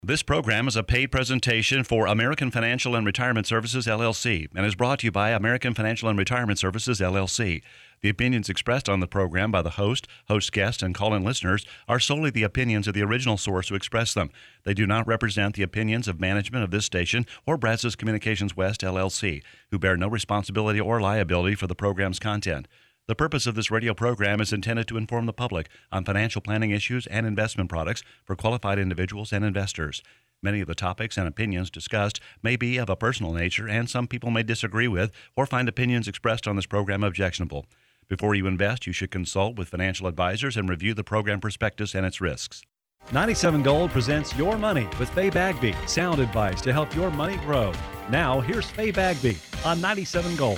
This program is a paid presentation for American Financial and Retirement Services, LLC, and is brought to you by American Financial and Retirement Services, LLC. The opinions expressed on the program by the host guests, and call-in listeners are solely the opinions of the original source who expressed them. They do not represent the opinions of management of this station or Brazos Communications West, LLC, who bear no responsibility or liability for the program's content. The purpose of this radio program is intended to inform the public on financial planning issues and investment products for qualified individuals and investors. Many of the topics and opinions discussed may be of a personal nature, and some people may disagree with or find opinions expressed on this program objectionable. Before you invest, you should consult with financial advisors and review the program prospectus and its risks. 97 Gold presents Your Money with Faye Bagby. Sound advice to help your money grow. Now, here's Faye Bagby on 97 Gold.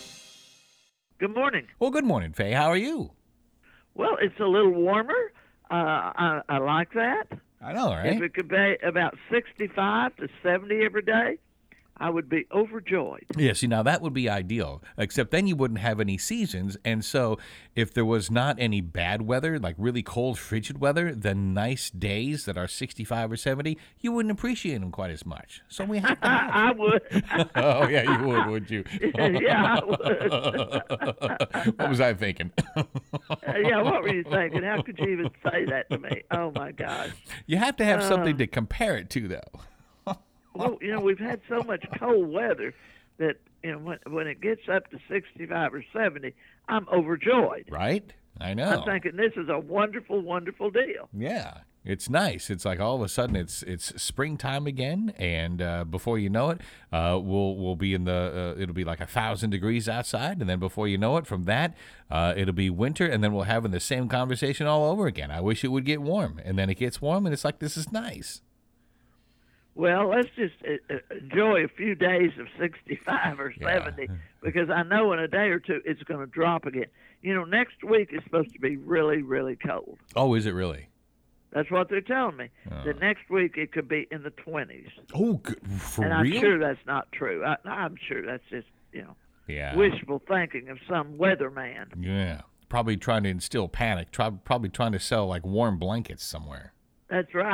Good morning. Well, good morning, Faye. How are you? Well, it's a little warmer. I like that. I know, right? If it could be about 65 to 70 every day, I would be overjoyed. Yeah, see, now that would be ideal, except then you wouldn't have any seasons. And so if there was not any bad weather, like really cold, frigid weather, then nice days that are 65 or 70, you wouldn't appreciate them quite as much. So we have to have I would. Oh, yeah, you would, wouldn't you? Yeah, I would. What was I thinking? Yeah, what were you thinking? How could you even say that to me? Oh, my God. You have to have something to compare it to, though. Well, we've had so much cold weather that, when it gets up to 65 or 70, I'm overjoyed. Right? I know. I'm thinking this is a wonderful, wonderful deal. Yeah, it's nice. It's like all of a sudden it's springtime again, and before you know it, we'll be in the it'll be like 1,000 degrees outside, and then before you know it, from that it'll be winter, and then we'll have the same conversation all over again. I wish it would get warm, and then it gets warm, and it's like, this is nice. Well, let's just enjoy a few days of 65 or 70, because I know in a day or two it's going to drop again. Next week is supposed to be really, really cold. Oh, is it really? That's what they're telling me. The next week it could be in the 20s. Oh, for and I'm real? sure that's not true. I'm sure that's just, wishful thinking of some weatherman. Yeah, probably trying to instill panic. Probably trying to sell like warm blankets somewhere. That's right.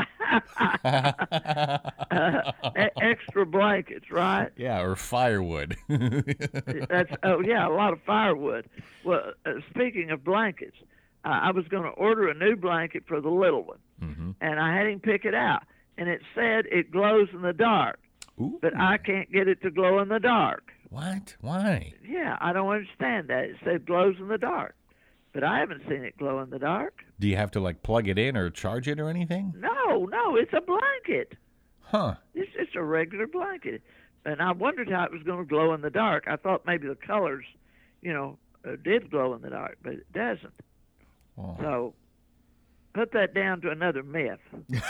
Extra blankets, right? Yeah, or firewood. A lot of firewood. Well, speaking of blankets, I was going to order a new blanket for the little one, and I had him pick it out, and it said it glows in the dark. Ooh. But I can't get it to glow in the dark. What? Why? Yeah, I don't understand that. It said glows in the dark, but I haven't seen it glow in the dark. Do you have to like plug it in or charge it or anything? No, it's a blanket. Huh. It's just a regular blanket. And I wondered how it was going to glow in the dark. I thought maybe the colors, did glow in the dark, but it doesn't. Oh. So put that down to another myth.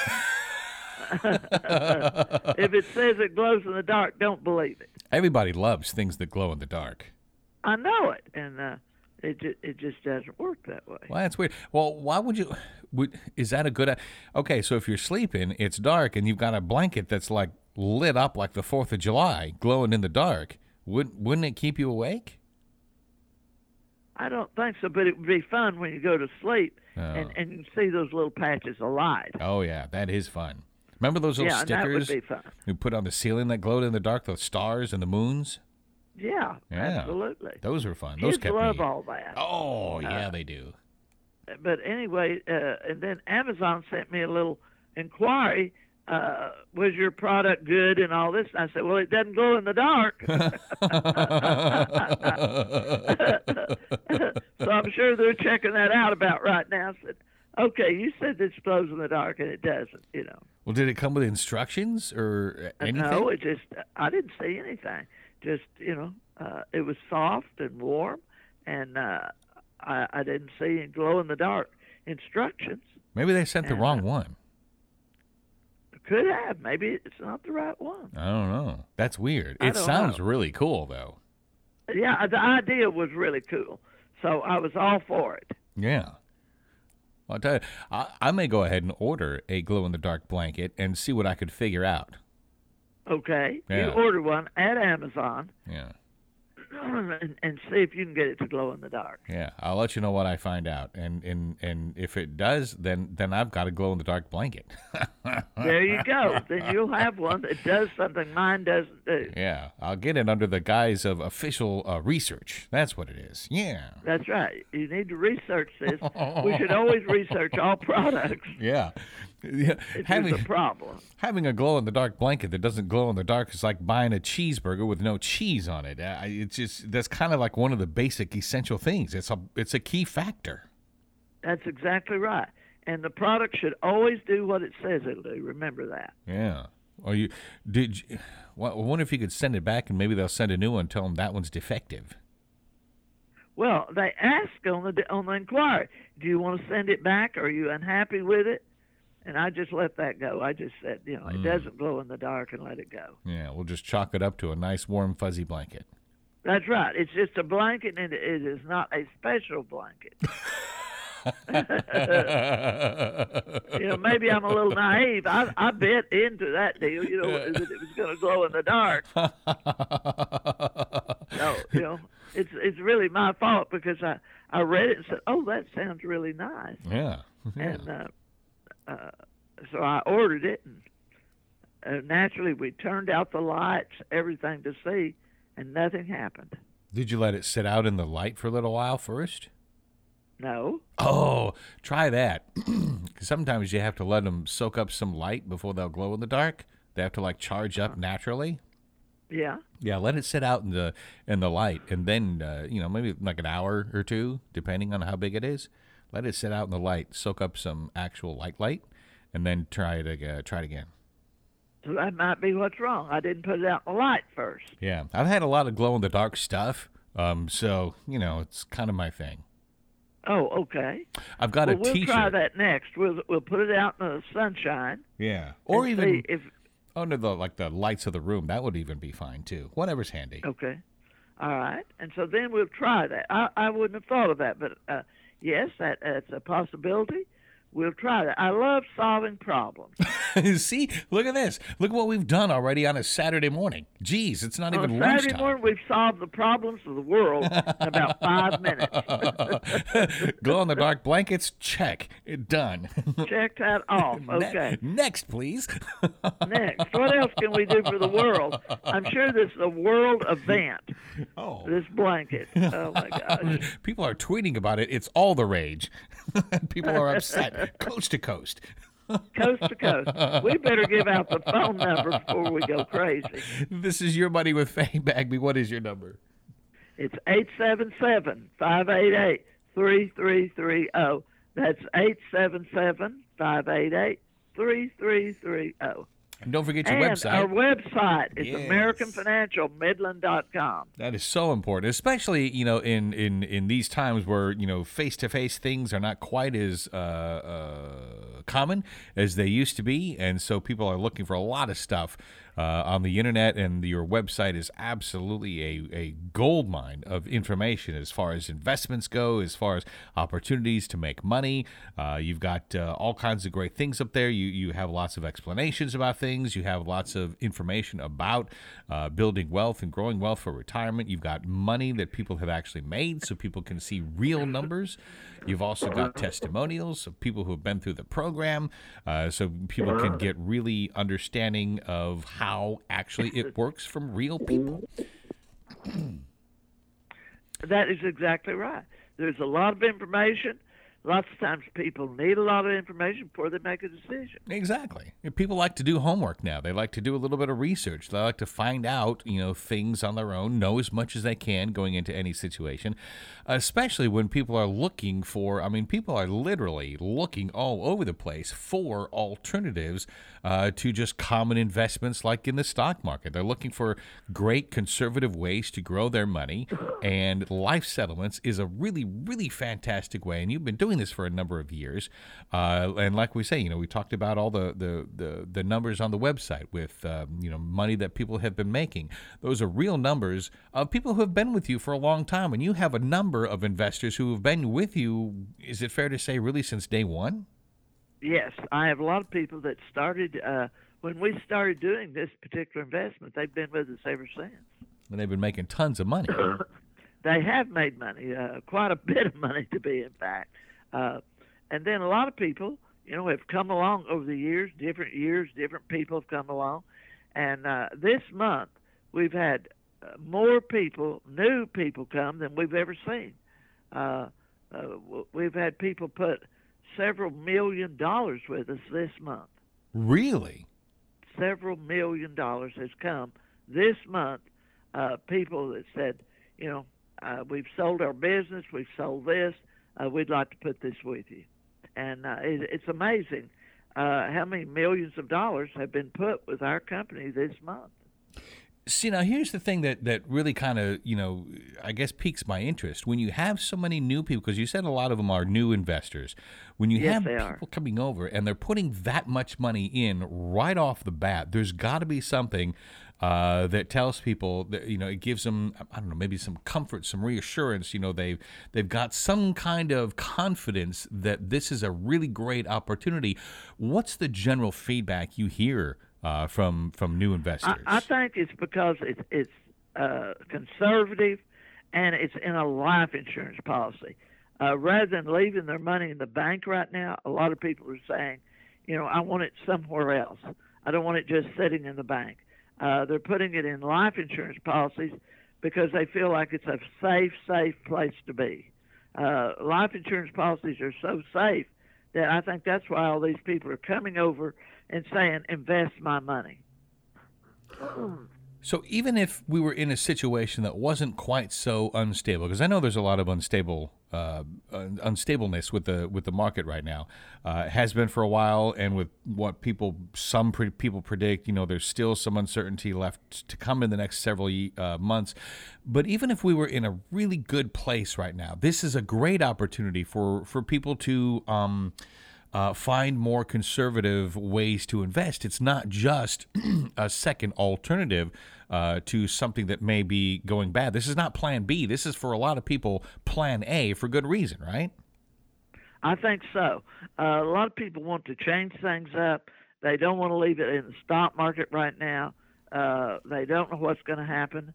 If it says it glows in the dark, don't believe it. Everybody loves things that glow in the dark. I know it, and it just doesn't work that way. Well, that's weird. Well, why would you? Is that a good? Okay, so if you're sleeping, it's dark, and you've got a blanket that's like lit up like the 4th of July, glowing in the dark. Wouldn't it keep you awake? I don't think so, but it would be fun when you go to sleep and you see those little patches of light. Oh yeah, that is fun. Remember those little stickers that would be fun. you put on the ceiling that glowed in the dark, the stars and the moons? Yeah, absolutely. Those were fun. Kids Those kept love me. all that. Oh, yeah, they do. But anyway, and then Amazon sent me a little inquiry. Was your product good and all this? And I said, well, it doesn't glow in the dark. So I'm sure they're checking that out about right now. I said, okay, you said this glows in the dark, and it doesn't, Well, did it come with instructions or anything? No, I didn't see anything. Just, it was soft and warm, and I didn't see any glow-in-the-dark instructions. Maybe they sent the wrong one. Could have. Maybe it's not the right one. I don't know. That's weird. It sounds really cool, though. Yeah, the idea was really cool, so I was all for it. Yeah. Well, I'll tell you, I may go ahead and order a glow-in-the-dark blanket and see what I could figure out. Okay. Yeah. You order one at Amazon. Yeah. and see if you can get it to glow in the dark. Yeah, I'll let you know what I find out, and if it does, then I've got a glow in the dark blanket. There you go. Then you'll have one that does something mine doesn't do. Yeah, I'll get it under the guise of official research. That's what it is. Yeah. That's right. You need to research this. We should always research all products. Yeah. If there's a problem. Having a glow in the dark blanket that doesn't glow in the dark is like buying a cheeseburger with no cheese on it. It's just that's kind of like one of the basic essential things. It's a key factor. That's exactly right. And the product should always do what it says it'll do. Remember that. Yeah. Or I wonder if you could send it back and maybe they'll send a new one and tell them that one's defective. Well, they ask on the inquiry, do you want to send it back? Are you unhappy with it? And I just let that go. I just said, it doesn't glow in the dark, and let it go. Yeah, we'll just chalk it up to a nice, warm, fuzzy blanket. That's right. It's just a blanket, and it is not a special blanket. Maybe I'm a little naive. I bet into that deal, that it was going to glow in the dark. So, it's really my fault because I read it and said, oh, that sounds really nice. Yeah. And so I ordered it, and naturally we turned out the lights, everything to see, and nothing happened. Did you let it sit out in the light for a little while first? No. Oh, try that. Sometimes you have to let them soak up some light before they'll glow in the dark. They have to charge up naturally. Yeah. Yeah, let it sit out in the light, and then maybe like an hour or two, depending on how big it is. Let it sit out in the light, soak up some actual light, and then try it again. So that might be what's wrong. I didn't put it out in the light first. Yeah, I've had a lot of glow-in-the-dark stuff, so, it's kind of my thing. Oh, okay. I've got a T-shirt. We'll try that next. We'll put it out in the sunshine. Yeah, or even under the lights of the room. That would even be fine, too. Whatever's handy. Okay. All right. And so then we'll try that. I wouldn't have thought of that, but... yes, that's a possibility. We'll try that. I love solving problems. See, look at this. Look what we've done already on a Saturday morning. Geez, it's not even lunchtime. Saturday morning, we've solved the problems of the world in about 5 minutes. Glow-in-the-dark blankets, check. Done. Check that off. Okay. Next, please. Next. What else can we do for the world? I'm sure this is a world event. Oh. This blanket. Oh, my gosh. People are tweeting about it. It's all the rage. People are upset. Coast to coast. Coast to coast. We better give out the phone number before we go crazy. This is Your Money with Faye Bagby. What is your number? It's 877-588-3330. That's 877-588-3330. And don't forget your website. Our website is AmericanFinancialMidland.com. That is so important, especially in these times where face-to-face things are not quite as common as they used to be, and so people are looking for a lot of stuff on the internet, and your website is absolutely a gold mine of information as far as investments go, as far as opportunities to make money. You've got all kinds of great things up there. You have lots of explanations about things. You have lots of information about building wealth and growing wealth for retirement. You've got money that people have actually made so people can see real numbers. You've also got testimonials of people who have been through the program so people can get really understanding of how actually it works from real people. That is exactly right. There's a lot of information. Lots of times people need a lot of information before they make a decision. Exactly. People like to do homework now. They like to do a little bit of research. They like to find out, things on their own, know as much as they can going into any situation, especially when people are looking for, people are literally looking all over the place for alternatives to just common investments like in the stock market. They're looking for great conservative ways to grow their money, and life settlements is a really, really fantastic way. And you've been doing this for a number of years, and like we say, we talked about all the numbers on the website with money that people have been making. Those are real numbers of people who have been with you for a long time, and you have a number of investors who have been with you. Is it fair to say, really, since day one? Yes, I have a lot of people that started when we started doing this particular investment. They've been with us ever since. And they've been making tons of money. They have made money, quite a bit of money to be in fact. And then a lot of people, have come along over the years, different people have come along. And this month, we've had more people, new people come than we've ever seen. We've had people put several $1 million with us this month. Really? Several $1 million has come this month. People that said, we've sold our business, we've sold this, we'd like to put this with you. And it's amazing how many millions of dollars have been put with our company this month. See, now here's the thing that really kind of, I guess piques my interest. When you have so many new people, because you said a lot of them are new investors, when you have people coming over and they're putting that much money in right off the bat, there's got to be something that tells people that, it gives them, I don't know, maybe some comfort, some reassurance. They've got some kind of confidence that this is a really great opportunity. What's the general feedback you hear from new investors? I think it's because it's conservative and it's in a life insurance policy. Rather than leaving their money in the bank right now, a lot of people are saying, I want it somewhere else. I don't want it just sitting in the bank. They're putting it in life insurance policies because they feel like it's a safe place to be. Life insurance policies are so safe that I think that's why all these people are coming over and saying, invest my money. So even if we were in a situation that wasn't quite so unstable, because I know there's a lot of unstableness with the market right now, it has been for a while, and with what some people predict, there's still some uncertainty left to come in the next several months. But even if we were in a really good place right now, this is a great opportunity for people to find more conservative ways to invest. It's not just a second alternative to something that may be going bad. This is not plan B. This is, for a lot of people, plan A for good reason, right? I think so. A lot of people want to change things up. They don't want to leave it in the stock market right now. They don't know what's going to happen.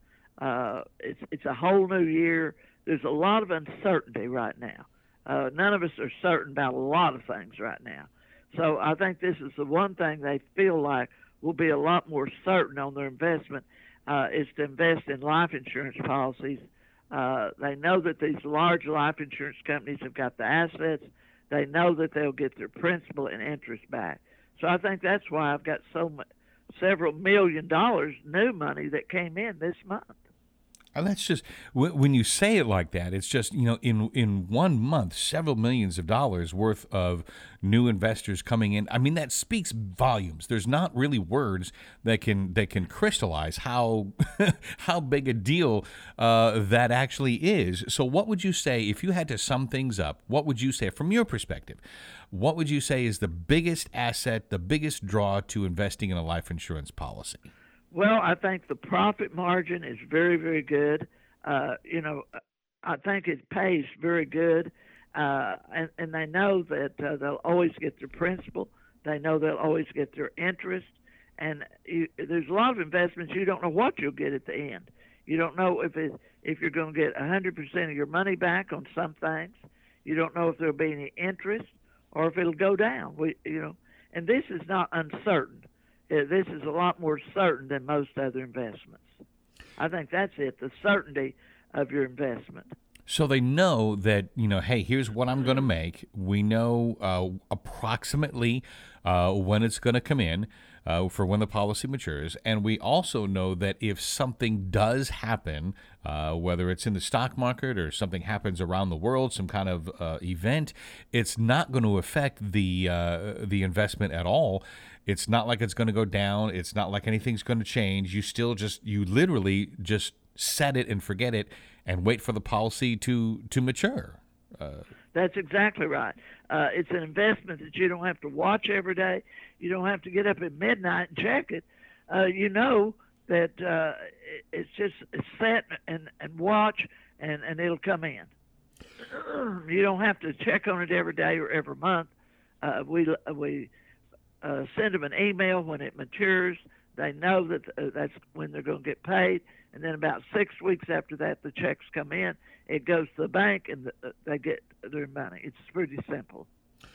It's a whole new year. There's a lot of uncertainty right now. None of us are certain about a lot of things right now. So I think this is the one thing they feel like will be a lot more certain on their investment, is to invest in life insurance policies. They know that these large life insurance companies have got the assets. They know that they'll get their principal and interest back. So I think that's why I've got several $1 million new money that came in this month. And that's just, when you say it like that, it's just, in 1 month, several millions of dollars worth of new investors coming in. I mean, that speaks volumes. There's not really words that can crystallize how how big a deal that actually is. So what would you say, if you had to sum things up, what would you say from your perspective? What would you say is the biggest asset, the biggest draw to investing in a life insurance policy? Well, I think the profit margin is very, very good. I think it pays very good, and they know that they'll always get their principal. They know they'll always get their interest, and there's a lot of investments you don't know what you'll get at the end. You don't know if you're going to get 100% of your money back on some things. You don't know if there'll be any interest or if it'll go down. And this is not uncertain. This is a lot more certain than most other investments. I think that's it, the certainty of your investment. So they know that, hey, here's what I'm going to make. We know approximately when it's going to come in for when the policy matures. And we also know that if something does happen, whether it's in the stock market or something happens around the world, some kind of event, it's not going to affect the investment at all. It's not like it's going to go down. It's not like anything's going to change. You literally just set it and forget it and wait for the policy to mature. That's exactly right. It's an investment that you don't have to watch every day. You don't have to get up at midnight and check it. You know that it's set and watch, and it'll come in. You don't have to check on it every day or every month. We send them an email when it matures. They know that that's when they're going to get paid, and then about 6 weeks after that, the checks come in. It goes to the bank, and they get their money. It's pretty simple.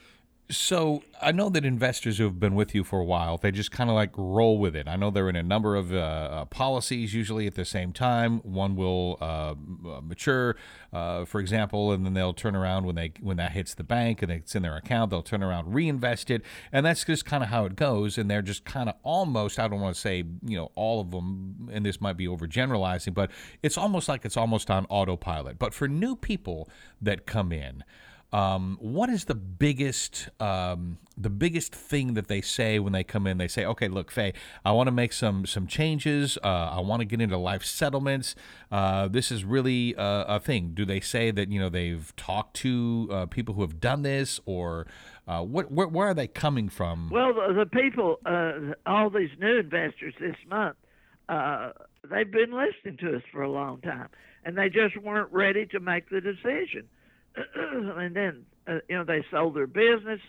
So I know that investors who have been with you for a while, they just kind of like roll with it. I know they're in a number of policies usually at the same time. One will mature, for example, and then they'll turn around when that hits the bank and it's in their account. They'll turn around, reinvest it, and that's just kind of how it goes. And they're just kind of almost, I don't want to say all of them, and this might be overgeneralizing, but it's almost like it's almost on autopilot. But for new people that come in, what is the biggest thing that they say when they come in? They say, okay, look, Faye, I want to make some changes. I want to get into life settlements. This is really a thing. Do they say that, they've talked to people who have done this, or where are they coming from? Well, the people, all these new investors this month, they've been listening to us for a long time, and they just weren't ready to make the decision. And then, they sold their business.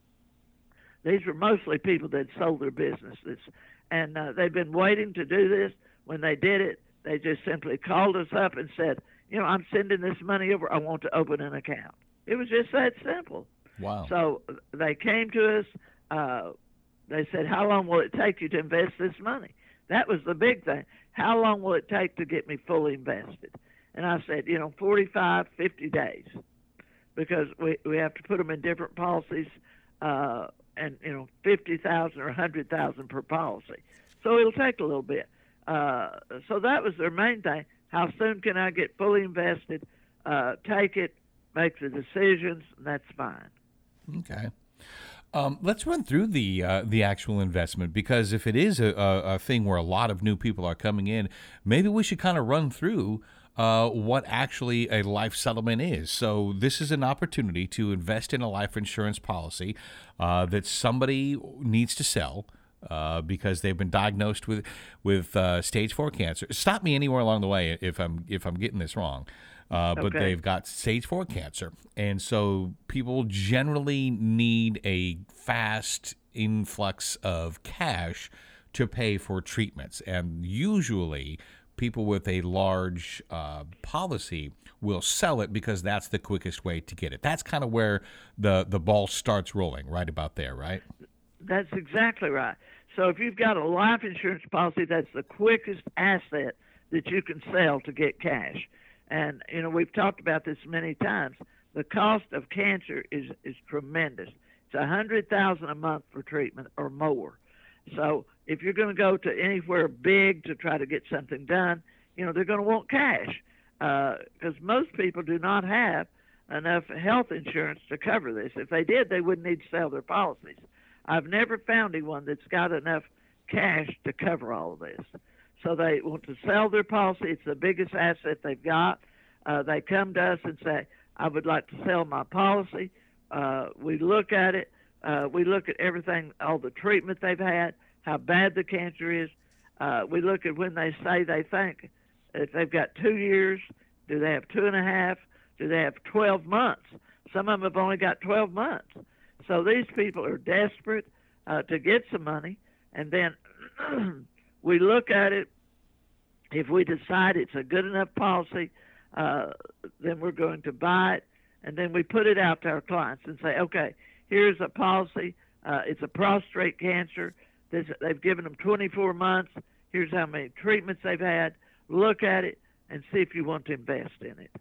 These were mostly people that sold their businesses, and they've been waiting to do this. When they did it, they just simply called us up and said, I'm sending this money over. I want to open an account. It was just that simple. Wow. So they came to us. They said, how long will it take you to invest this money? That was the big thing. How long will it take to get me fully invested? And I said, 45, 50 days. Because we have to put them in different policies, and 50,000 or 100,000 per policy, so it'll take a little bit. So that was their main thing. How soon can I get fully invested? Take it, make the decisions, and that's fine. Okay. Let's run through the actual investment, because if it is a thing where a lot of new people are coming in, maybe we should kind of run through what actually a life settlement is. So this is an opportunity to invest in a life insurance policy that somebody needs to sell because they've been diagnosed with stage 4 cancer. Stop me anywhere along the way if I'm getting this wrong. But they've got stage 4 cancer, and so people generally need a fast influx of cash to pay for treatments, and usually people with a large policy will sell it because that's the quickest way to get it. That's kind of where the ball starts rolling, right about there, right? That's exactly right. So if you've got a life insurance policy, that's the quickest asset that you can sell to get cash. And, we've talked about this many times. The cost of cancer is tremendous. It's $100,000 a month for treatment or more. So if you're going to go to anywhere big to try to get something done, they're going to want cash because most people do not have enough health insurance to cover this. If they did, they wouldn't need to sell their policies. I've never found anyone that's got enough cash to cover all of this. So they want to sell their policy. It's the biggest asset they've got. They come to us and say, I would like to sell my policy. We look at it. We look at everything, all the treatment they've had, how bad the cancer is. We look at when they say they think. If they've got 2 years, do they have 2.5? Do they have 12 months? Some of them have only got 12 months. So these people are desperate to get some money. And then we look at it. If we decide it's a good enough policy, then we're going to buy it. And then we put it out to our clients and say, okay, here's a policy. It's a prostate cancer. They've given them 24 months. Here's how many treatments they've had. Look at it and see if you want to invest in it.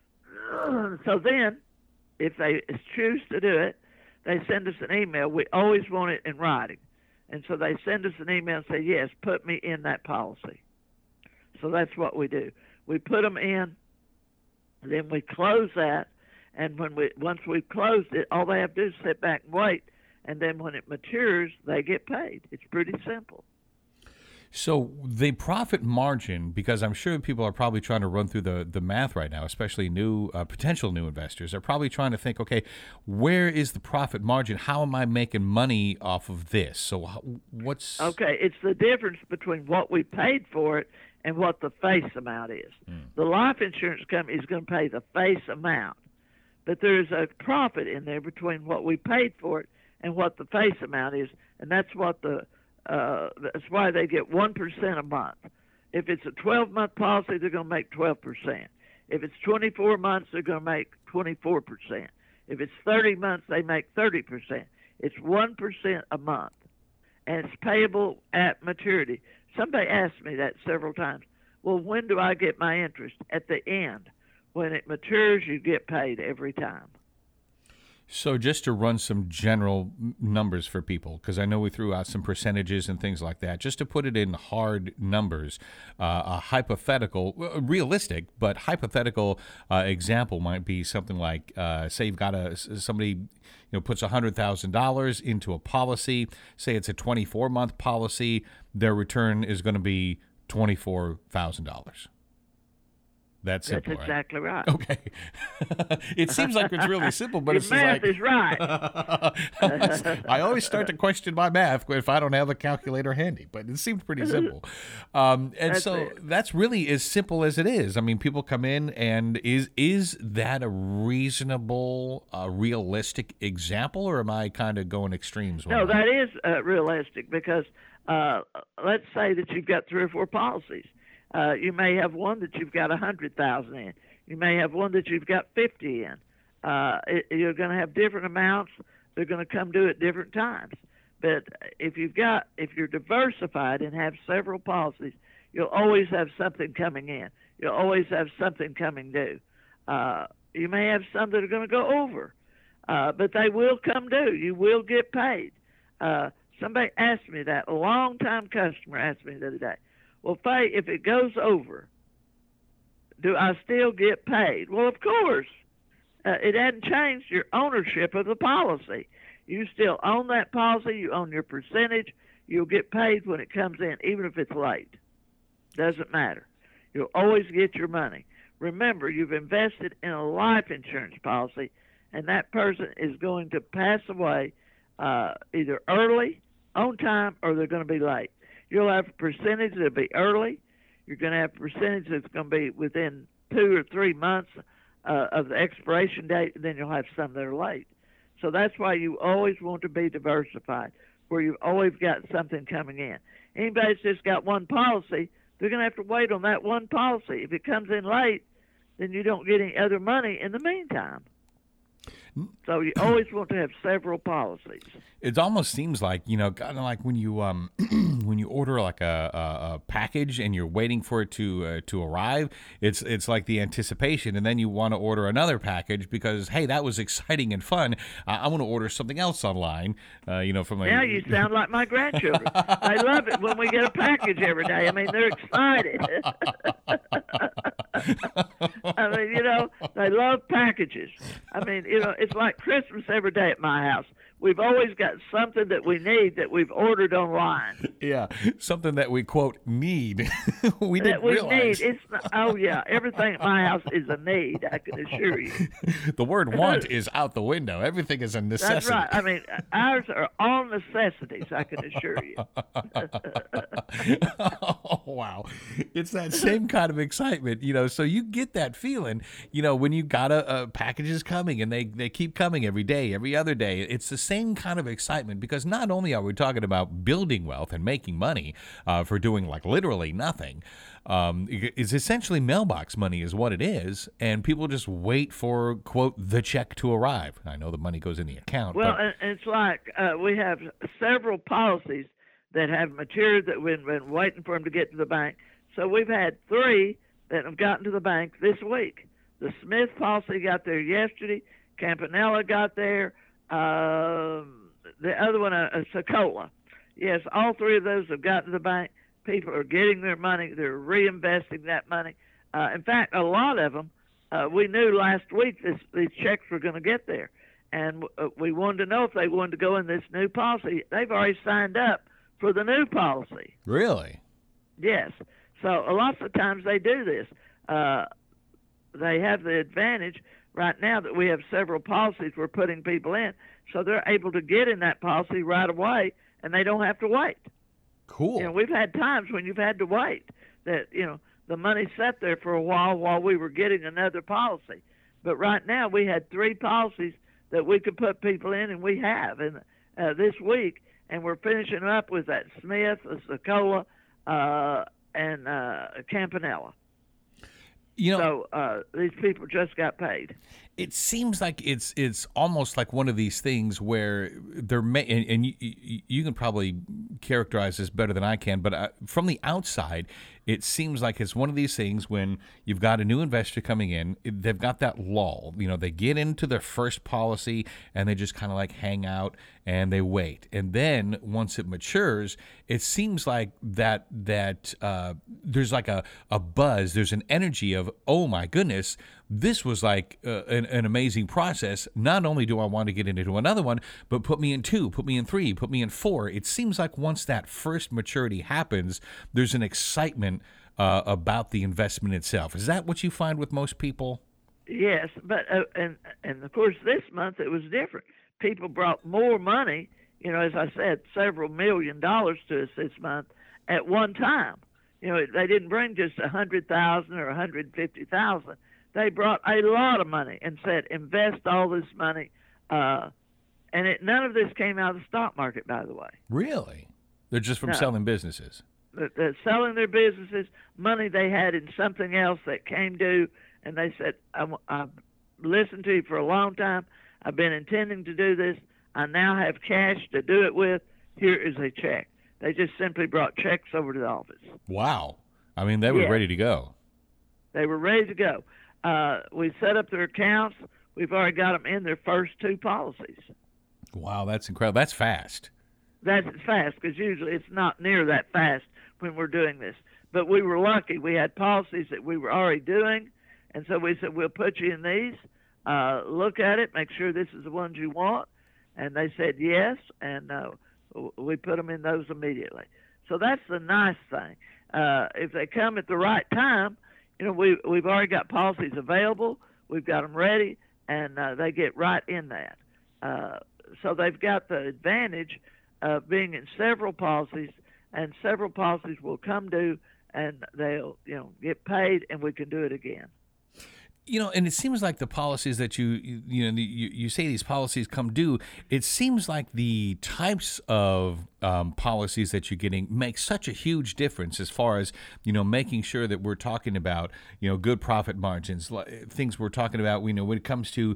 So then, if they choose to do it, they send us an email. We always want it in writing. And so they send us an email and say, yes, put me in that policy. So that's what we do. We put them in, then we close that, and once we've closed it, all they have to do is sit back and wait, and then when it matures, they get paid. It's pretty simple. So the profit margin, because I'm sure people are probably trying to run through the math right now, especially potential new investors, are probably trying to think, okay, where is the profit margin? How am I making money off of this? So what's... Okay, it's the difference between what we paid for it and what the face amount is. The life insurance company is going to pay the face amount, but there's a profit in there between what we paid for it and what the face amount is, and that's what the That's why they get 1% a month. If it's a 12-month policy, they're going to make 12%. If it's 24 months, they're going to make 24%. If it's 30 months, they make 30%. It's 1% a month, and it's payable at maturity. Somebody asked me that several times. Well, when do I get my interest? At the end. When it matures, you get paid every time. So just to run some general numbers for people, because I know we threw out some percentages and things like that, just to put it in hard numbers, a hypothetical, realistic, but hypothetical example might be something like, say you've got somebody puts $100,000 into a policy, say it's a 24-month policy, their return is going to be $24,000. That's simple, exactly right. Okay. It seems like it's really simple, but it's math like... is right. I always start to question my math if I don't have a calculator handy, but it seemed pretty simple. That's really as simple as it is. I mean, people come in, and is that a reasonable, realistic example, or am I kind of going extremes? No, that is realistic, because let's say that you've got 3 or 4 policies. You may have one that you've got 100,000 in. You may have one that you've got 50 in. You're going to have different amounts. They're going to come due at different times. But if you're diversified and have several policies, you'll always have something coming in. You'll always have something coming due. You may have some that are going to go over, but they will come due. You will get paid. Somebody asked me that. A long-time customer asked me the other day. Well, Faye, if it goes over, do I still get paid? Well, of course. It hadn't changed your ownership of the policy. You still own that policy. You own your percentage. You'll get paid when it comes in, even if it's late. Doesn't matter. You'll always get your money. Remember, you've invested in a life insurance policy, and that person is going to pass away either early, on time, or they're going to be late. You'll have a percentage that'll be early. You're going to have a percentage that's going to be within 2 or 3 months of the expiration date, and then you'll have some that are late. So that's why you always want to be diversified, where you've always got something coming in. Anybody that's just got one policy, they're going to have to wait on that one policy. If it comes in late, then you don't get any other money in the meantime. So you always want to have several policies. It almost seems like, kind of like when you when you order like a package and you're waiting for it to arrive. It's like the anticipation, and then you want to order another package because, hey, that was exciting and fun. I want to order something else online. From like, now you sound like my grandchildren. They love it when we get a package every day. I mean, they're excited. I mean, they love packages. I mean, it's like Christmas every day at my house. We've always got something that we need that we've ordered online. Yeah, something that we, quote, need. we didn't realize. Need. Everything at my house is a need, I can assure you. The word want is out the window. Everything is a necessity. That's right. I mean, ours are all necessities, I can assure you. Oh, wow. It's that same kind of excitement, so you get that feeling, when you got a package is coming and they keep coming every day, every other day. It's the same kind of excitement, because not only are we talking about building wealth and making money for doing like literally nothing, it's essentially mailbox money is what it is, and people just wait for, quote, the check to arrive. I know the money goes in the account. Well, and it's like we have several policies that have matured that we've been waiting for them to get to the bank. So we've had 3 that have gotten to the bank this week. The Smith policy got there yesterday. Campanella got there. The other one, Sokola. Yes, all 3 of those have gotten to the bank. People are getting their money. They're reinvesting that money. In fact, a lot of them, we knew last week these checks were going to get there. And we wanted to know if they wanted to go in this new policy. They've already signed up for the new policy. Really? Yes. So lots of times they do this. They have the advantage right now that we have several policies we're putting people in, so they're able to get in that policy right away, and they don't have to wait. Cool. We've had times when you've had to wait, that, the money sat there for a while we were getting another policy. But right now we had 3 policies that we could put people in, and we have this week, and we're finishing up with that Smith, a Sokola, and Campanella. So these people just got paid. It seems like it's almost like one of these things where there may, and you can probably characterize this better than I can, but from the outside, it seems like it's one of these things when you've got a new investor coming in, they've got that lull. They get into their first policy and they just kind of like hang out and they wait. And then once it matures, it seems like that there's like a buzz, there's an energy of, oh my goodness, this was like an amazing process. Not only do I want to get into another one, but put me in 2, put me in 3, put me in 4. It seems like once that first maturity happens, there's an excitement about the investment itself. Is that what you find with most people? Yes, but and of course this month it was different. People brought more money, as I said, several $1 million to us this month at one time. They didn't bring just 100,000 or 150,000. They brought a lot of money and said, invest all this money. And none of this came out of the stock market, by the way. Really? They're just from selling businesses? They're selling their businesses, money they had in something else that came due, and they said, I've listened to you for a long time. I've been intending to do this. I now have cash to do it with. Here is a check. They just simply brought checks over to the office. Wow. I mean, they were ready to go. They were ready to go. We set up their accounts. We've already got them in their first 2 policies. Wow, that's incredible. That's fast. That's fast because usually it's not near that fast when we're doing this. But we were lucky. We had policies that we were already doing, and so we said, we'll put you in these. Look at it, make sure this is the ones you want. And they said yes, and we put them in those immediately. So that's the nice thing. If they come at the right time, we've already got policies available. We've got them ready, and they get right in that. So they've got the advantage of being in several policies, and several policies will come due, and they'll get paid, and we can do it again. And it seems like the policies that you say these policies come due, it seems like the types of policies that you're getting make such a huge difference as far as, making sure that we're talking about, good profit margins, things we're talking about, when it comes to,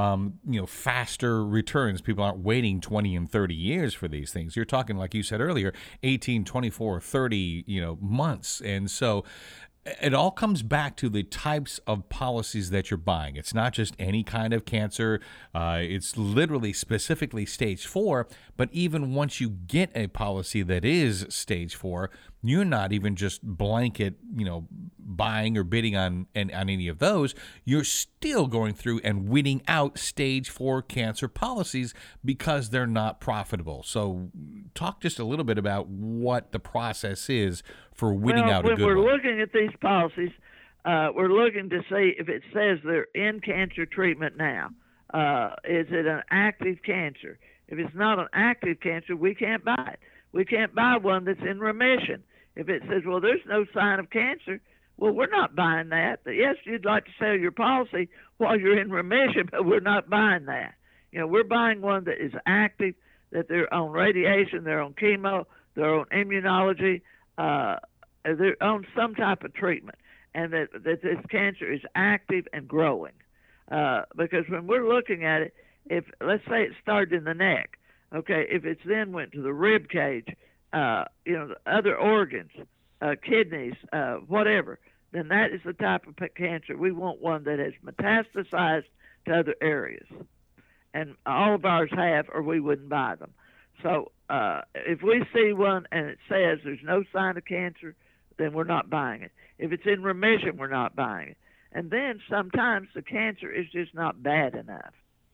faster returns. People aren't waiting 20 and 30 years for these things. You're talking, like you said earlier, 18, 24, 30, months. And so it all comes back to the types of policies that you're buying. It's not just any kind of cancer. It's literally specifically stage 4. But even once you get a policy that is stage 4, you're not even just blanket, buying or bidding on any of those. You're still going through and weeding out stage 4 cancer policies because they're not profitable. So talk just a little bit about what the process is for weeding out a good one. When we're looking at these policies, we're looking to see if it says they're in cancer treatment now. Is it an active cancer? If it's not an active cancer, we can't buy it. We can't buy one that's in remission. If it says, well, there's no sign of cancer, well, we're not buying that. Yes, you'd like to sell your policy while you're in remission, but we're not buying that. We're buying one that is active, that they're on radiation, they're on chemo, they're on immunology, they're on some type of treatment, and that this cancer is active and growing. Because when we're looking at it, if let's say it started in the neck, okay, if it's then went to the rib cage, the other organs, kidneys, whatever, then that is the type of cancer. We want one that has metastasized to other areas. And all of ours have, or we wouldn't buy them. So if we see one and it says there's no sign of cancer, then we're not buying it. If it's in remission, we're not buying it. And then sometimes the cancer is just not bad enough,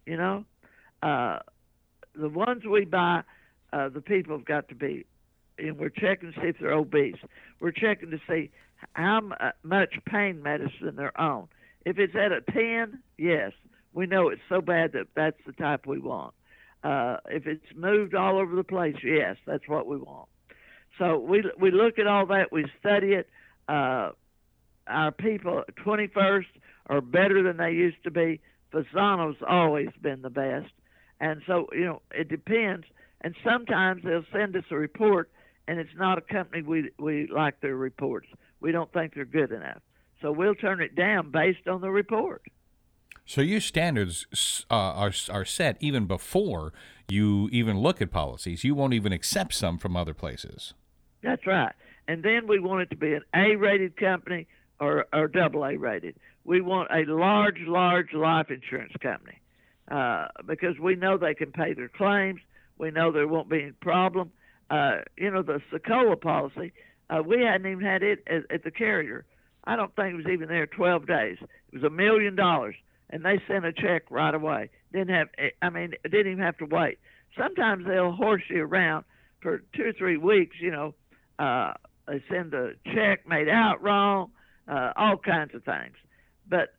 The ones we buy, the people have got to be, and we're checking to see if they're obese. We're checking to see how much pain medicine they're on. If it's at a 10, yes, we know it's so bad that that's the type we want. If it's moved all over the place, yes, that's what we want. So we look at all that, we study it. Our people at 21st are better than they used to be. Fasano's always been the best. And so, it depends. And sometimes they'll send us a report, and it's not a company we like their reports. We don't think they're good enough. So we'll turn it down based on the report. So your standards are set even before you even look at policies. You won't even accept some from other places. That's right. And then we want it to be an A-rated company or AA rated. We want a large life insurance company because we know they can pay their claims. We know there won't be any problem. The Sokola policy, we hadn't even had it at the carrier. I don't think it was even there 12 days. It was $1 million, and they sent a check right away. Didn't even have to wait. Sometimes they'll horse you around for 2 or 3 weeks. They send a check made out wrong, all kinds of things. But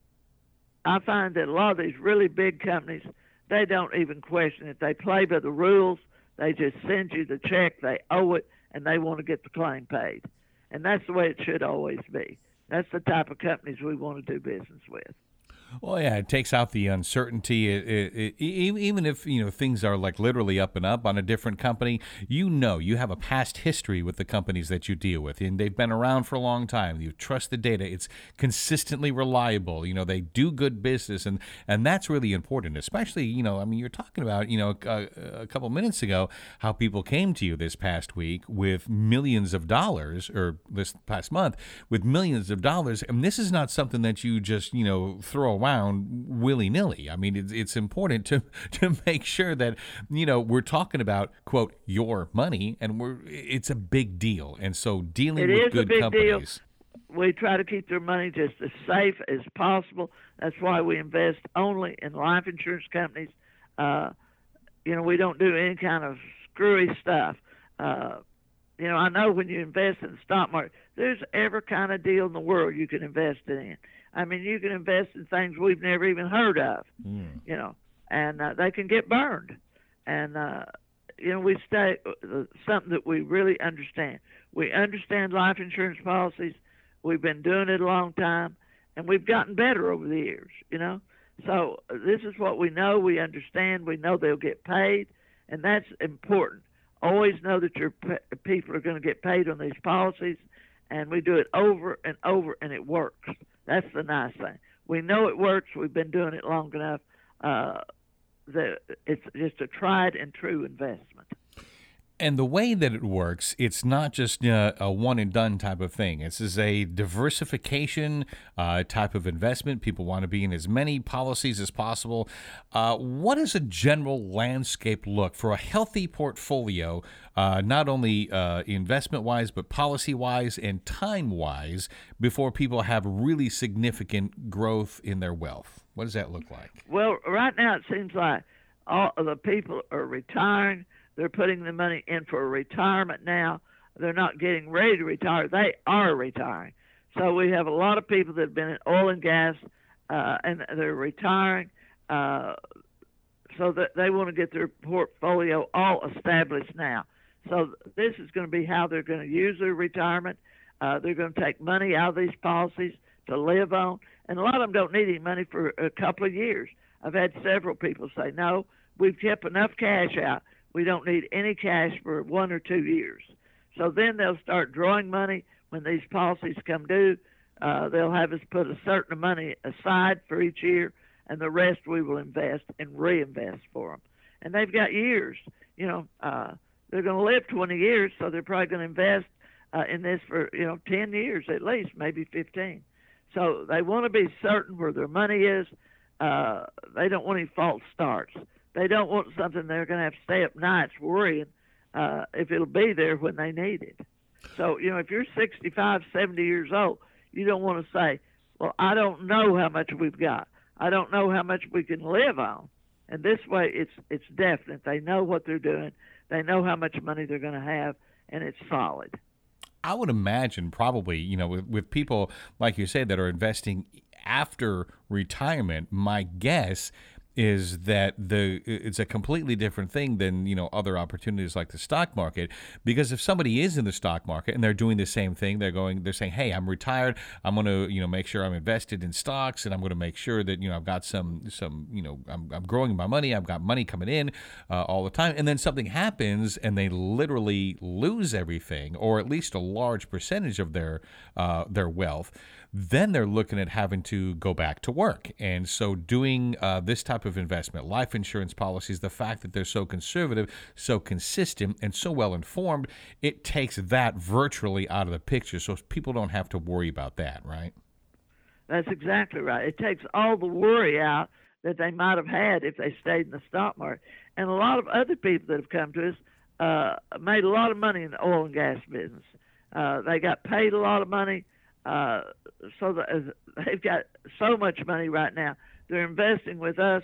I find that a lot of these really big companies, they don't even question it. They play by the rules. They just send you the check. They owe it, and they want to get the claim paid. And that's the way it should always be. That's the type of companies we want to do business with. Well, yeah, it takes out the uncertainty. Even if things are like literally up and up on a different company, you have a past history with the companies that you deal with, and they've been around for a long time. You trust the data; it's consistently reliable. They do good business, and that's really important. Especially, you're talking about a couple minutes ago how people came to you this past week with millions of dollars, or this past month with millions of dollars, and this is not something that you just throw around willy-nilly. I mean, it's important to make sure that we're talking about, quote, your money, and it's a big deal. And so dealing with good companies, we try to keep their money just as safe as possible. That's why we invest only in life insurance companies. We don't do any kind of screwy stuff. I know when you invest in the stock market, there's every kind of deal in the world you can invest in. I mean, you can invest in things we've never even heard of, and they can get burned. And, we stay something that we really understand. We understand life insurance policies. We've been doing it a long time, and we've gotten better over the years, So this is what we know. We understand. We know they'll get paid, and that's important. Always know that your people are going to get paid on these policies, and we do it over and over, and it works. That's the nice thing. We know it works. We've been doing it long enough that it's just a tried and true investment. And the way that it works, it's not just a one-and-done type of thing. This is a diversification type of investment. People want to be in as many policies as possible. What does a general landscape look for a healthy portfolio, not only investment-wise, but policy-wise and time-wise, before people have really significant growth in their wealth? What does that look like? Well, right now it seems like all of the people are retiring. They're putting the money in for retirement now. They're not getting ready to retire. They are retiring. So we have a lot of people that have been in oil and gas, and they're retiring. So that they want to get their portfolio all established now. So this is going to be how they're going to use their retirement. They're going to take money out of these policies to live on. And a lot of them don't need any money for a couple of years. I've had several people say, no, we've kept enough cash out. We don't need any cash for 1 or 2 years. So then they'll start drawing money when these policies come due. They'll have us put a certain money aside for each year, and the rest we will invest and reinvest for them. And they've got years. They're going to live 20 years, so they're probably going to invest in this for 10 years at least, maybe 15. So they want to be certain where their money is. They don't want any false starts. They don't want something they're going to have to stay up nights worrying if it'll be there when they need it. So, if you're 65, 70 years old, you don't want to say, well, I don't know how much we've got. I don't know how much we can live on. And this way, it's definite. They know what they're doing. They know how much money they're going to have, and it's solid. I would imagine probably, with people, like you say, that are investing after retirement, my guess is that it's a completely different thing than, other opportunities like the stock market. Because if somebody is in the stock market and they're doing the same thing, they're saying, hey, I'm retired, I'm going to, make sure I'm invested in stocks, and I'm going to make sure that, I've got some, I'm growing my money, I've got money coming in all the time. And then something happens and they literally lose everything, or at least a large percentage of their wealth. Then they're looking at having to go back to work. And so doing this type of investment, life insurance policies, the fact that they're so conservative, so consistent, and so well informed, it takes that virtually out of the picture. So people don't have to worry about that, right? That's exactly right. It takes all the worry out that they might have had if they stayed in the stock market. And a lot of other people that have come to us made a lot of money in the oil and gas business. They got paid a lot of money. So that they've got so much money right now. They're investing with us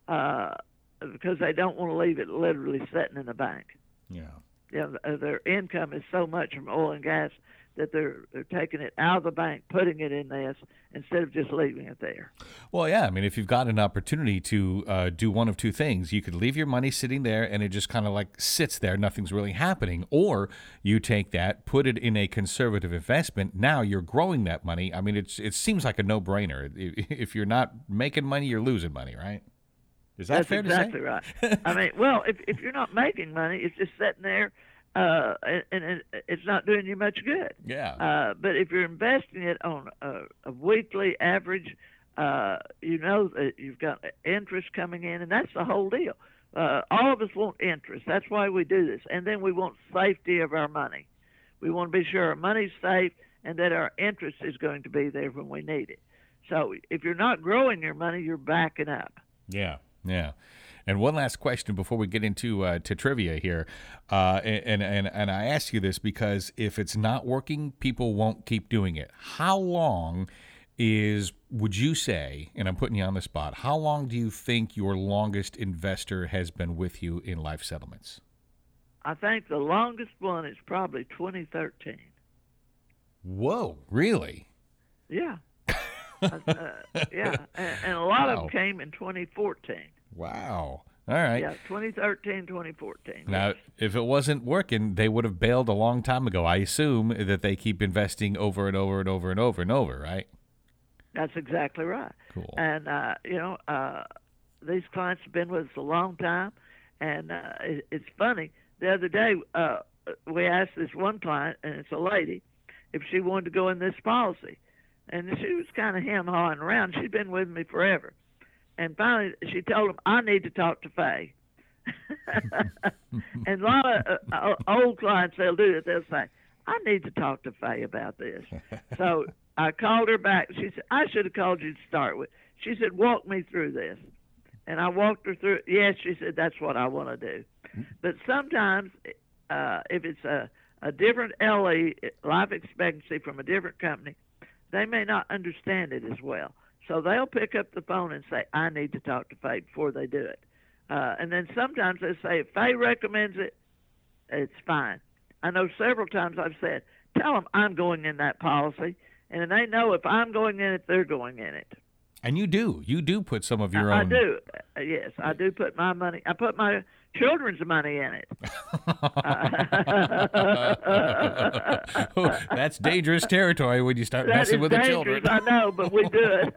because they don't want to leave it literally sitting in the bank. Yeah. Their income is so much from oil and gas that they're taking it out of the bank, putting it in this instead of just leaving it there. Well, yeah. I mean, if you've got an opportunity to do one of two things, you could leave your money sitting there and it just kind of like sits there, nothing's really happening, or you take that, put it in a conservative investment. Now you're growing that money. I mean, it seems like a no-brainer. If you're not making money, you're losing money, right? Is that fair to say? That's exactly right. I mean, well, if you're not making money, it's just sitting there. And it's not doing you much good. Yeah. But if you're investing it on a weekly average, you know that you've got interest coming in, and that's the whole deal. All of us want interest. That's why we do this. And then we want safety of our money. We want to be sure our money's safe and that our interest is going to be there when we need it. So if you're not growing your money, you're backing up. Yeah, yeah. And one last question before we get into to trivia here, and I ask you this because if it's not working, people won't keep doing it. How long would you say, and I'm putting you on the spot, how long do you think your longest investor has been with you in life settlements? I think the longest one is probably 2013. Whoa, really? Yeah. Yeah, and a lot of them came in 2014. Wow. All right. Yeah, 2013, 2014. Now, if it wasn't working, they would have bailed a long time ago. I assume that they keep investing over and over and over and over and over, right? That's exactly right. Cool. And, these clients have been with us a long time, and it's funny. The other day, we asked this one client, and it's a lady, if she wanted to go in this policy. And she was kind of hem-hawing around. She'd been with me forever. And finally, she told him, I need to talk to Faye. And a lot of old clients, they'll do it. They'll say, I need to talk to Faye about this. So I called her back. She said, I should have called you to start with. She said, walk me through this. And I walked her through it. Yes, she said, that's what I want to do. But sometimes if it's a different LE, life expectancy from a different company, they may not understand it as well. So they'll pick up the phone and say, I need to talk to Faye before they do it. And then sometimes they say, if Faye recommends it, it's fine. I know several times I've said, tell them I'm going in that policy. And they know if I'm going in it, they're going in it. And you do put some of your own. I do. Yes, I do put my money. I put my children's money in it. That's dangerous territory when you start messing with the children. I know, but we do it.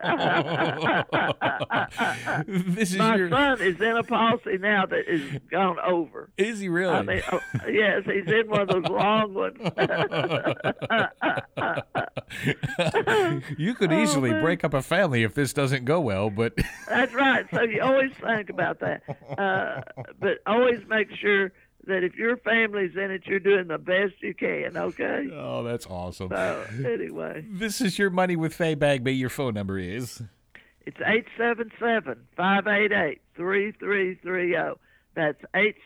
My son is in a policy now that is gone over. Is he really? I mean, yes, he's in one of those long ones. You could easily break up a family if this doesn't go well, but that's right. So you always think about that, but always make sure that if your family's in it, you're doing the best you can. Okay. Oh, that's awesome. So anyway, this is Your Money with Faye Bagby. Your phone number is. It's 877-588-3330. That's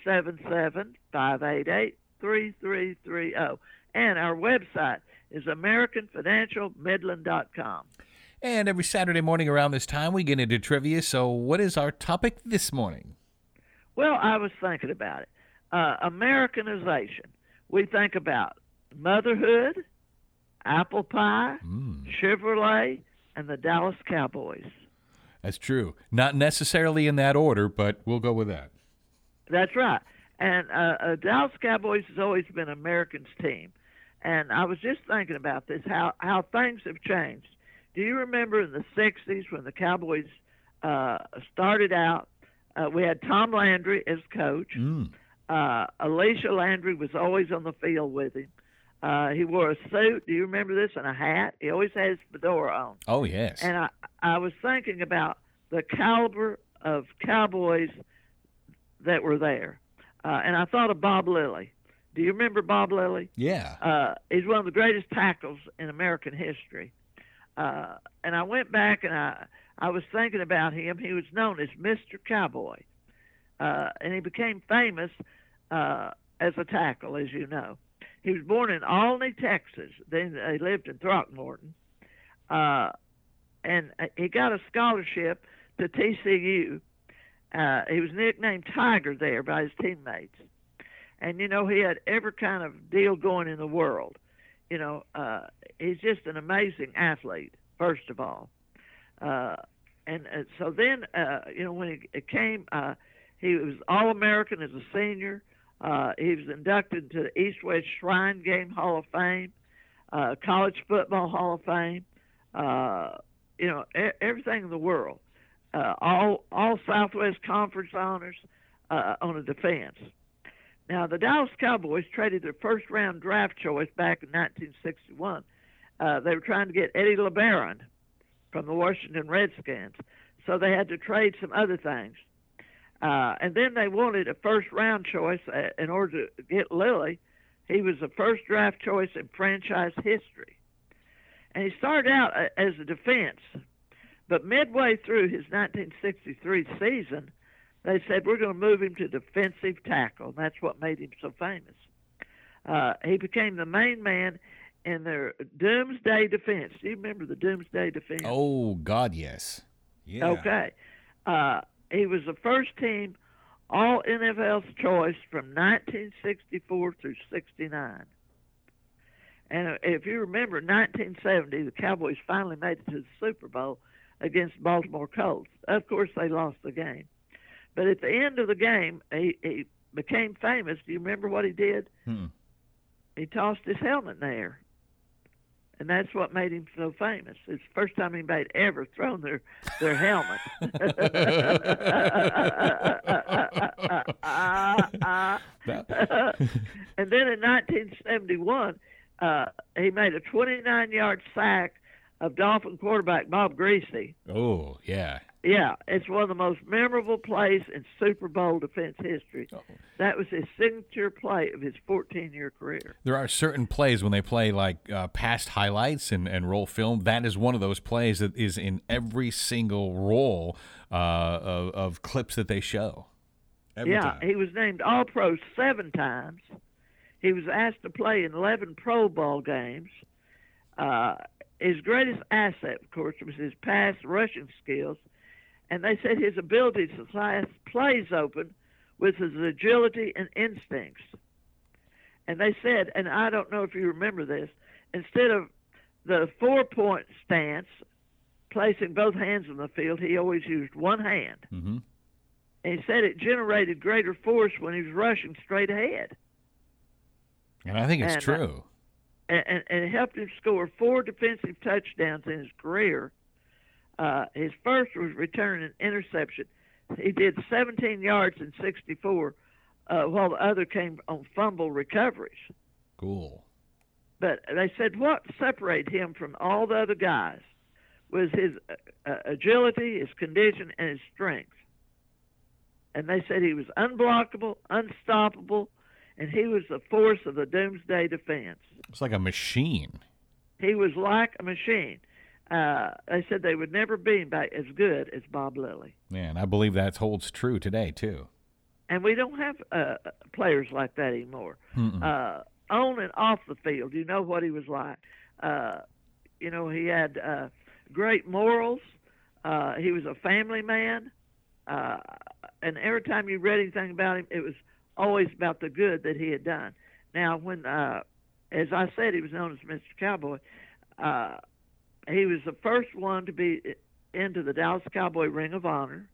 877-588-3330. And our website is AmericanFinancialMidland.com. And every Saturday morning around this time, we get into trivia. So what is our topic this morning? Well, I was thinking about it. Americanization. We think about motherhood, apple pie, Chevrolet, and the Dallas Cowboys. That's true. Not necessarily in that order, but we'll go with that. That's right. And Dallas Cowboys has always been Americans' team. And I was just thinking about this, how things have changed. Do you remember in the 60s when the Cowboys started out, we had Tom Landry as coach. Alicia Landry was always on the field with him. He wore a suit, do you remember this, and a hat. He always had his fedora on. Oh, yes. And I was thinking about the caliber of Cowboys that were there. And I thought of Bob Lilly. Do you remember Bob Lilly? Yeah. He's one of the greatest tackles in American history. And I went back and I was thinking about him. He was known as Mr. Cowboy. And he became famous as a tackle, as you know. He was born in Albany, Texas. Then he lived in Throckmorton. And he got a scholarship to TCU. He was nicknamed Tiger there by his teammates. And, you know, he had every kind of deal going in the world. You know, he's just an amazing athlete, first of all. And so then, you know, when he came, he was All-American as a senior. He was inducted into the East-West Shrine Game Hall of Fame, College Football Hall of Fame, you know, everything in the world. All Southwest Conference honors on a defense. Now, the Dallas Cowboys traded their first-round draft choice back in 1961. They were trying to get Eddie LeBaron from the Washington Redskins, so they had to trade some other things. And then they wanted a first-round choice in order to get Lilly. He was the first draft choice in franchise history. And he started out as a defense, but midway through his 1963 season, they said, we're going to move him to defensive tackle, and that's what made him so famous. He became the main man in their Doomsday Defense. Do you remember the Doomsday Defense? Oh, God, yes. Yeah. Okay. He was the first team All-NFL's choice from 1964 through 69. And if you remember, in 1970, the Cowboys finally made it to the Super Bowl against the Baltimore Colts. Of course, they lost the game. But at the end of the game, he became famous. Do you remember what he did? He tossed his helmet in the air. And that's what made him so famous. It's the first time anybody had ever thrown their helmet. And then in 1971, he made a 29-yard sack of Dolphin quarterback Bob Greasy. Oh, yeah. Yeah, it's one of the most memorable plays in Super Bowl defense history. Oh. That was his signature play of his 14-year career. There are certain plays when they play like past highlights and roll film. That is one of those plays that is in every single roll of clips that they show. Every time. He was named All-Pro 7 times. He was asked to play in 11 Pro Bowl games. His greatest asset, of course, was his pass rushing skills. And they said his ability to slice plays open with his agility and instincts. And they said, and I don't know if you remember this, instead of the 4-point stance, placing both hands on the field, he always used one hand. Mm-hmm. And he said it generated greater force when he was rushing straight ahead. And I think it's true. And it helped him score 4 defensive touchdowns in his career. His first was returning an interception. He did 17 yards in 64, while the other came on fumble recoveries. Cool. But they said what separated him from all the other guys was his agility, his condition, and his strength. And they said he was unblockable, unstoppable, and he was the force of the Doomsday Defense. It's like a machine. He was like a machine. They said they would never be back as good as Bob Lilly. Yeah, and I believe that holds true today, too. And we don't have players like that anymore. On and off the field, you know what he was like. You know, he had great morals. He was a family man. And every time you read anything about him, it was always about the good that he had done. Now, when, as I said, he was known as Mr. Cowboy, he was the first one to be into the Dallas Cowboy Ring of Honor.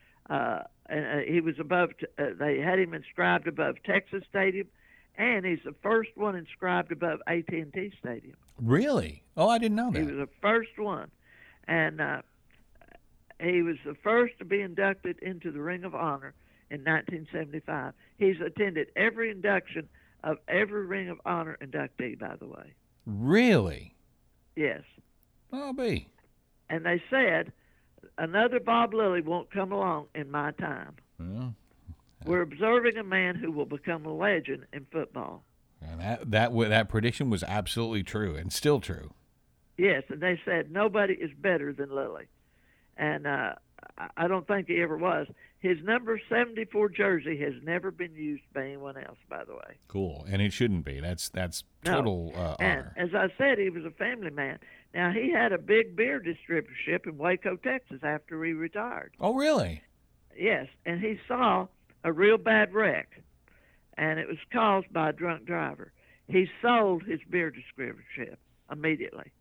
And he was above. They had him inscribed above Texas Stadium, and he's the first one inscribed above AT&T Stadium. Really? Oh, I didn't know that. He was the first one, and he was the first to be inducted into the Ring of Honor in 1975. He's attended every induction of every Ring of Honor inductee, by the way. Really? Yes. I'll be. And they said, another Bob Lilly won't come along in my time. Well, We're observing a man who will become a legend in football. and that prediction was absolutely true and still true. Yes, and they said nobody is better than Lilly. And I don't think he ever was. His number 74 jersey has never been used by anyone else, by the way. Cool, and it shouldn't be. That's total And honor. as I said, he was a family man. Now, he had a big beer distributorship in Waco, Texas after he retired. Oh, really? Yes, and he saw a real bad wreck, and it was caused by a drunk driver. He sold his beer distributorship immediately.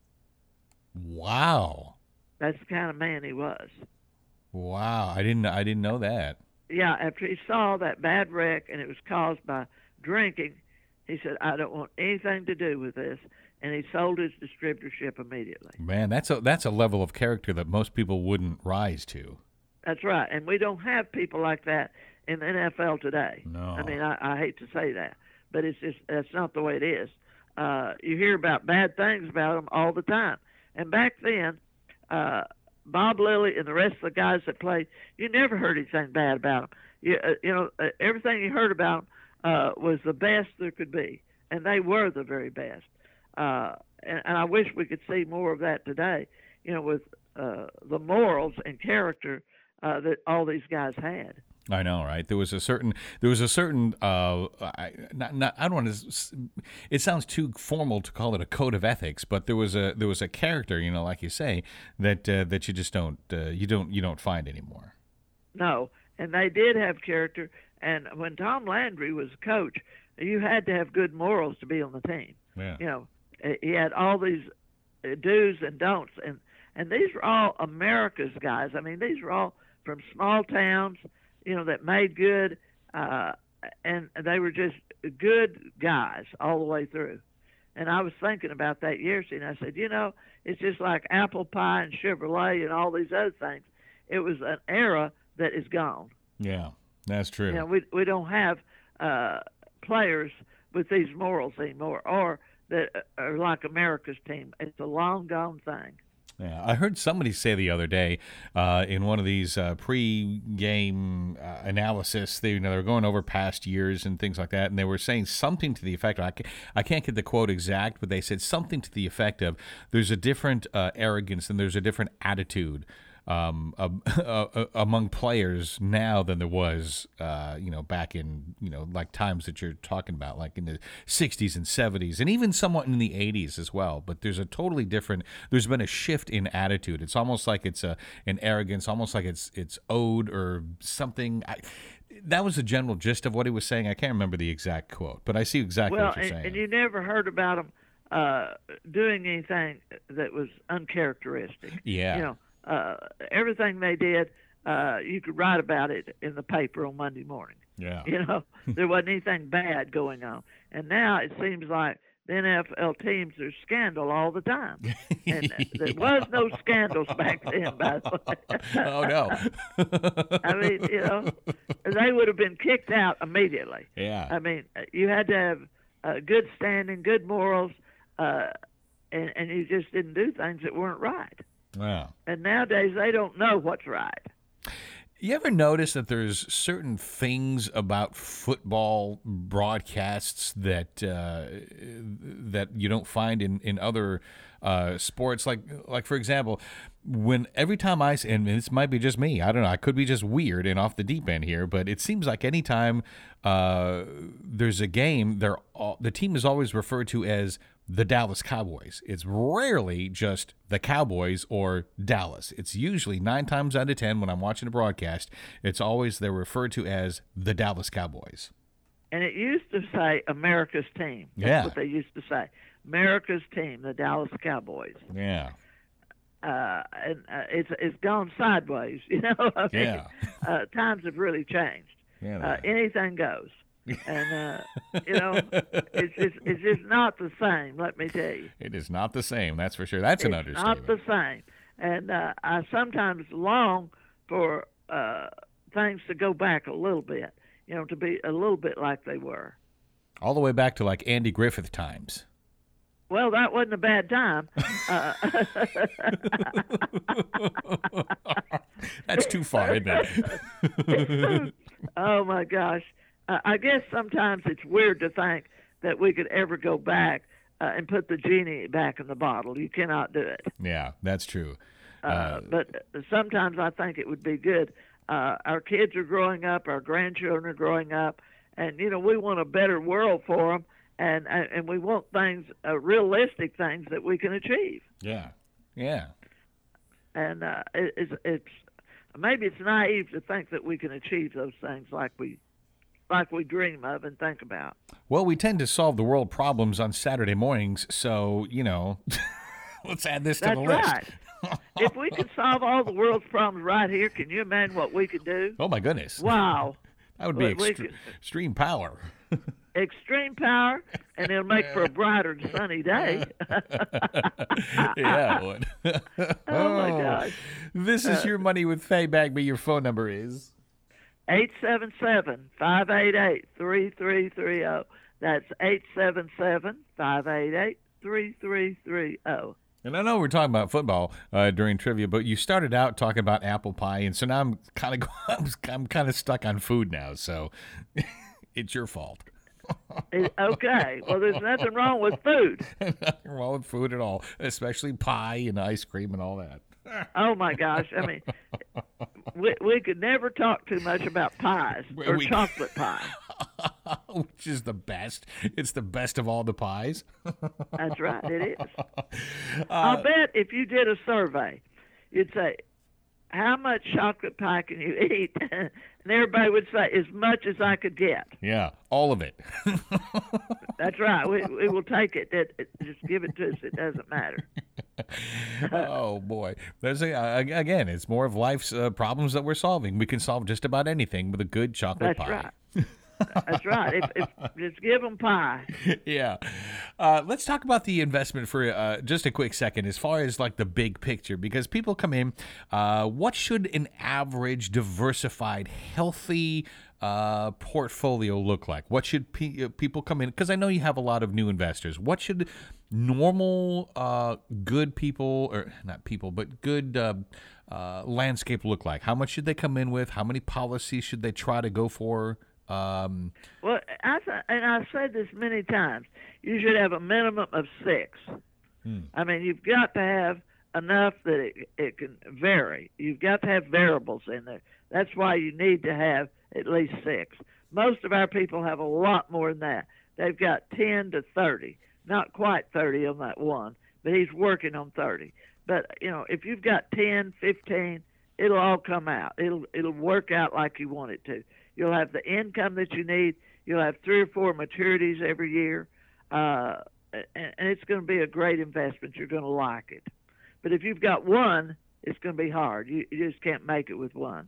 Wow. That's the kind of man he was. Wow, I didn't know that. Yeah, after he saw that bad wreck and it was caused by drinking, he said, I don't want anything to do with this, and he sold his distributorship immediately. Man, that's a level of character that most people wouldn't rise to. That's right, and we don't have people like that in the NFL today. No. I mean, I hate to say that, but it's just that's not the way it is. You hear about bad things about them all the time, and back then, Bob Lilly and the rest of the guys that played, you never heard anything bad about them. Everything you heard about them was the best there could be, and they were the very best. And I wish we could see more of that today, with the morals and character that all these guys had. I know, right? There was a certain I don't want to, it sounds too formal to call it a code of ethics, but there was a character, like you say, that you just don't find anymore. No, and they did have character, and when Tom Landry was a coach, you had to have good morals to be on the team. Yeah. He had all these do's and don'ts, and these were all America's guys. I mean, these were all from small towns, that made good, and they were just good guys all the way through. And I was thinking about that yesterday, and I said, it's just like apple pie and Chevrolet and all these other things. It was an era that is gone. Yeah, that's true. We don't have players with these morals anymore, or that are like America's team. It's a long gone thing. Yeah, I heard somebody say the other day in one of these pre-game analysis, they were going over past years and things like that, and they were saying something to the effect of, I can't get the quote exact, but they said something to the effect of, there's a different arrogance and there's a different attitude among players now than there was, back in, like times that you're talking about, like in the 60s and 70s, and even somewhat in the 80s as well. But there's been a shift in attitude. It's almost like it's an arrogance, almost like it's owed or something. That was the general gist of what he was saying. I can't remember the exact quote, but I see exactly what you're saying. And you never heard about him doing anything that was uncharacteristic. Yeah. Everything they did, you could write about it in the paper on Monday morning. Yeah. There wasn't anything bad going on. And now it seems like the NFL teams, there's scandal all the time. And there was no scandals back then, by the way. Oh, no. I mean, they would have been kicked out immediately. Yeah. I mean, you had to have good standing, good morals, and you just didn't do things that weren't right. Wow. And nowadays, they don't know what's right. You ever notice that there's certain things about football broadcasts that that you don't find in other sports? Like for example, every time and this might be just me, I don't know, I could be just weird and off the deep end here, but it seems like anytime there's a game, the team is always referred to as the Dallas Cowboys. It's rarely just the Cowboys or Dallas. It's usually 9 times out of 10 when I'm watching a broadcast, it's always they're referred to as the Dallas Cowboys. And it used to say America's team. That's what they used to say. America's team, the Dallas Cowboys. Yeah. it's gone sideways. You know, I mean, times have really changed. Yeah. Anything goes, and you know, it's just not the same. Let me tell you, it is not the same. That's for sure. That's an understatement. Not the same. And I sometimes long for things to go back a little bit. You know, to be a little bit like they were. All the way back to like Andy Griffith times. Well, that wasn't a bad time. That's too far, isn't it? Oh, my gosh. I guess sometimes it's weird to think that we could ever go back and put the genie back in the bottle. You cannot do it. Yeah, that's true. But sometimes I think it would be good. Our kids are growing up, our grandchildren are growing up, and, you know, we want a better world for them. And we want things, realistic things that we can achieve. Yeah. And it's maybe it's naive to think that we can achieve those things like we dream of and think about. Well, we tend to solve the world problems on Saturday mornings, so, you know, let's add this to the list. That's right. If we could solve all the world's problems right here, can you imagine what we could do? Oh, my goodness. Wow. That would be extreme power. Extreme power, and it'll make for a brighter and sunny day. Yeah, it would. Oh, my gosh. This is Your Money with Faye Bagby. Your phone number is 877-588-3330. That's 877-588-3330. And I know we're talking about football during trivia, but you started out talking about apple pie, and so now I'm kind of stuck on food now. So it's your fault. Okay. Well, there's nothing wrong with food. Nothing wrong with food at all, especially pie and ice cream and all that. Oh, my gosh. I mean, we could never talk too much about pies or chocolate pie. Which is the best. It's the best of all the pies. That's right. It is. I'll bet if you did a survey, you'd say, how much chocolate pie can you eat? And everybody would say, as much as I could get. Yeah, all of it. That's right. We will take it. Just give it to us. It doesn't matter. Oh, boy. Again, it's more of life's problems that we're solving. We can solve just about anything with a good chocolate pie. That's right. That's right. If just give them pie. Yeah. Let's talk about the investment for just a quick second as far as like the big picture, because people come in. What should an average, diversified, healthy portfolio look like? What should people come in? Because I know you have a lot of new investors. What should normal, good people, or not people, but good landscape look like? How much should they come in with? How many policies should they try to go for? Well, I've said this many times, you should have a minimum of 6. I mean, you've got to have enough that it can vary. You've got to have variables in there. That's why you need to have at least 6. Most of our people have a lot more than that. They've got 10 to 30, not quite 30 on that one, but he's working on 30. But, you know, if you've got 10, 15, it'll all come out. It'll work out like you want it to. You'll have the income that you need. You'll have 3 or 4 maturities every year, and it's going to be a great investment. You're going to like it. But if you've got one, it's going to be hard. You just can't make it with one.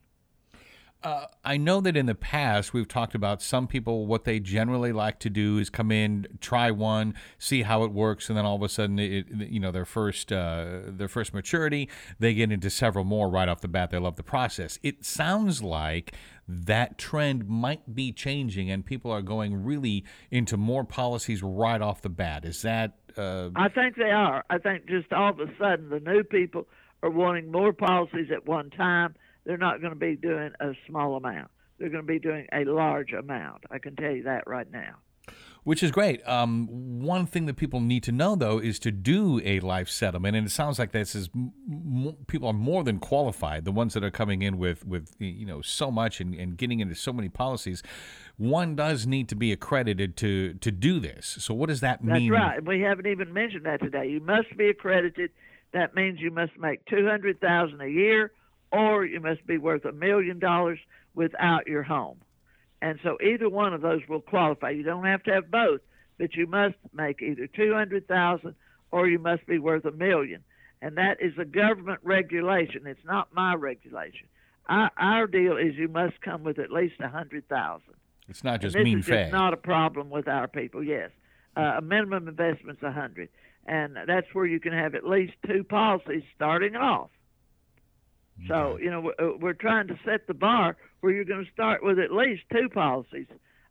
I know that in the past we've talked about some people, what they generally like to do is come in, try one, see how it works, and then all of a sudden, their first maturity, they get into several more right off the bat. They love the process. It sounds like that trend might be changing, and people are going really into more policies right off the bat. Is that? I think they are. I think just all of a sudden the new people are wanting more policies at one time. They're not going to be doing a small amount. They're going to be doing a large amount. I can tell you that right now. Which is great. One thing that people need to know, though, is to do a life settlement, and it sounds like this is people are more than qualified. The ones that are coming in with so much and getting into so many policies, one does need to be accredited to do this. So what does that mean? That's right. We haven't even mentioned that today. You must be accredited. That means you must make $200,000 a year, or you must be worth $1 million without your home. And so either one of those will qualify. You don't have to have both, but you must make either $200,000 or you must be worth $1 million. and that is a government regulation. It's not my regulation. Our deal is you must come with at least $100,000. It's not just and mean this is fay. just not a problem with our people. Yes, a minimum investment's $100, and that's where you can have at least 2 policies starting off. So, we're trying to set the bar where you're going to start with at least 2 policies,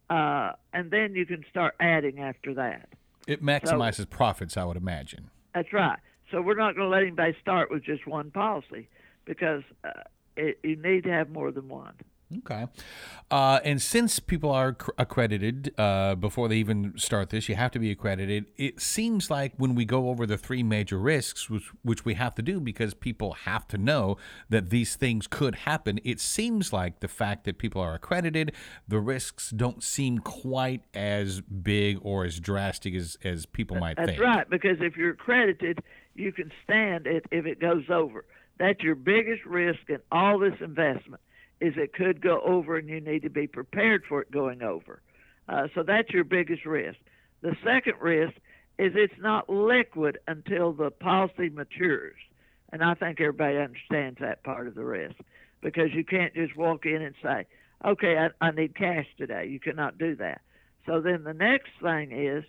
and then you can start adding after that. It maximizes profits, I would imagine. That's right. So we're not going to let anybody start with just 1 policy because you need to have more than 1. Okay. And since people are accredited before they even start this, you have to be accredited. It seems like when we go over the 3 major risks, which we have to do because people have to know that these things could happen, it seems like the fact that people are accredited, the risks don't seem quite as big or as drastic as people might think. That's right, because if you're accredited, you can stand it if it goes over. That's your biggest risk in all this investment. Is it could go over and you need to be prepared for it going over. So that's your biggest risk. The second risk is it's not liquid until the policy matures. And I think everybody understands that part of the risk because you can't just walk in and say, okay, I need cash today. You cannot do that. So then the next thing is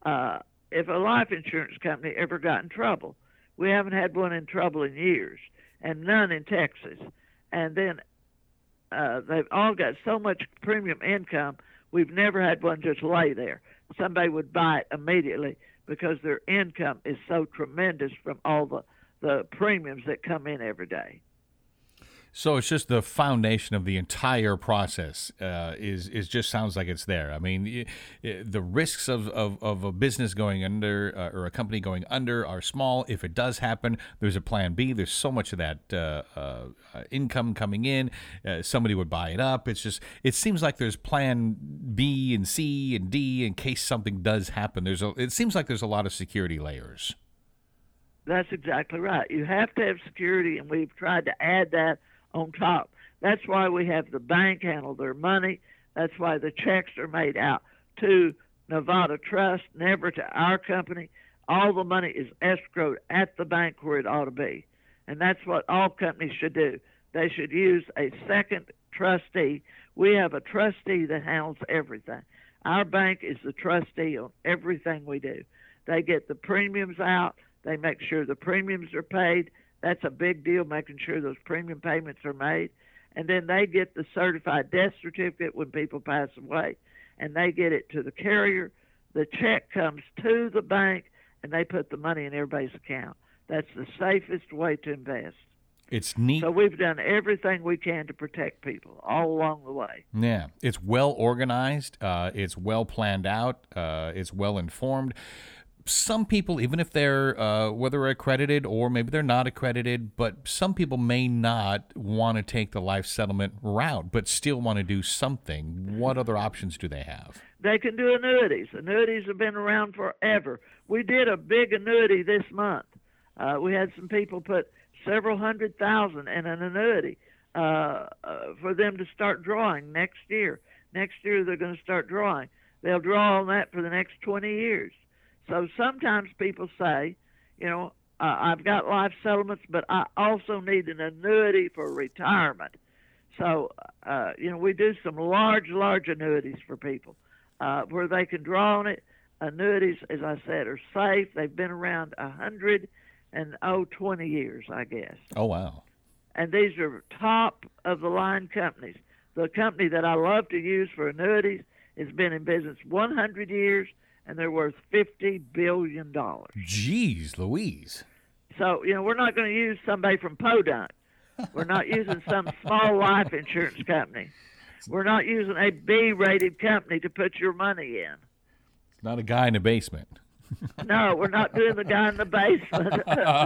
if a life insurance company ever got in trouble, we haven't had one in trouble in years and none in Texas. And then they've all got so much premium income, we've never had one just lay there. Somebody would buy it immediately because their income is so tremendous from all the premiums that come in every day. So it's just the foundation of the entire process is just sounds like it's there. I mean, the risks of a business going under or a company going under are small. If it does happen, there's a plan B. There's so much of that income coming in. Somebody would buy it up. It seems like there's plan B and C and D in case something does happen. It seems like there's a lot of security layers. That's exactly right. You have to have security, and we've tried to add that on top. That's why we have the bank handle their money. That's why the checks are made out to Nevada Trust, never to our company. All the money is escrowed at the bank where it ought to be. And that's what all companies should do. They should use a second trustee. We have a trustee that handles everything. Our bank is the trustee on everything we do. They get the premiums out. They make sure the premiums are paid. That's a big deal, making sure those premium payments are made. And then they get the certified death certificate when people pass away, and they get it to the carrier. The check comes to the bank, and they put the money in everybody's account. That's the safest way to invest. It's neat. So we've done everything we can to protect people all along the way. Yeah, it's well organized. It's well planned out. It's well informed. Some people, even if they're whether accredited or maybe they're not accredited, but some people may not want to take the life settlement route, but still want to do something. What other options do they have? They can do annuities. Annuities have been around forever. We did a big annuity this month. We had some people put several $100,000 in an annuity for them to start drawing next year. Next year they're going to start drawing. They'll draw on that for the next 20 years. So sometimes people say, I've got life settlements, but I also need an annuity for retirement. So, we do some large annuities for people where they can draw on it. Annuities, as I said, are safe. They've been around 20 years, I guess. Oh, wow. And these are top-of-the-line companies. The company that I love to use for annuities has been in business 100 years, and they're worth $50 billion. Jeez Louise. So, we're not going to use somebody from Podunk. We're not using some small life insurance company. We're not using a B-rated company to put your money in. It's not a guy in a basement. No, we're not doing the guy in the basement.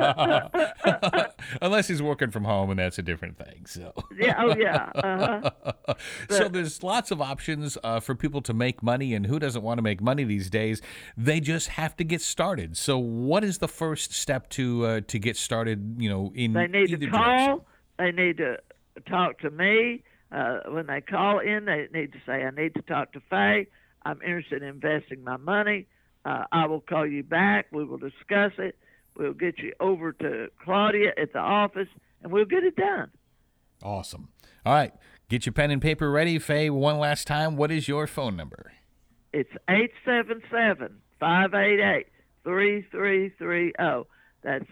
Unless he's working from home, and that's a different thing. So yeah, oh yeah. Uh-huh. So there's lots of options for people to make money, and who doesn't want to make money these days? They just have to get started. So what is the first step to get started? In they need either to call. direction? They need to talk to me. When they call in, they need to say, "I need to talk to Faye. I'm interested in investing my money." I will call you back. We will discuss it. We'll get you over to Claudia at the office, and we'll get it done. Awesome. All right. Get your pen and paper ready. Faye, one last time, what is your phone number? It's 877-588-3330. That's